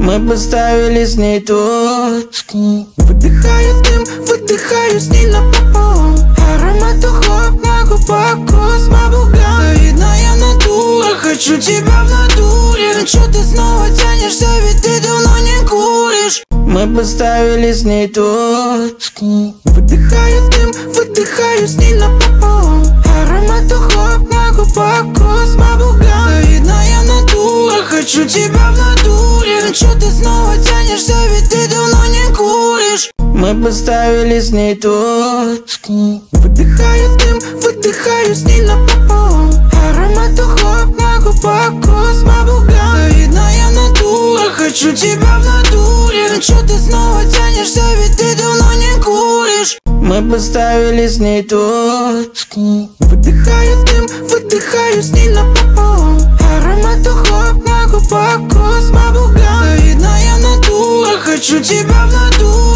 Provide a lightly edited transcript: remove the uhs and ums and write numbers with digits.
Мы поставили с ней точку. Выдыхаю дым, выдыхаю с ней напополам. Аромат духов на губах, вкус баблгам. Завидная натура, хочу тебя в натуре. Но чё ты снова тянешься, ведь ты давно не куришь. Мы поставили с ней точку. Выдыхаю дым, выдыхаю с ней напополам. Аромат духов на губах, вкус баблгам. Завидная натура, хочу тебя в натуре. Но чё ты снова тянешься, ведь ты давно не куришь. Мы поставили с ней точку. Выдыхаю дым, выдыхаю с ней напополам. Аромат духов на губах, вкус баблгам. Завидная натура, хочу тебя в натуре. Но чё ты снова тянешься, ведь ты давно не куришь. Мы поставили с ней точку. Выдыхаю дым, выдыхаю с ней напополам. Аромат духов на губах, вкус баблгам. Завидная натура, хочу тебя в натуре.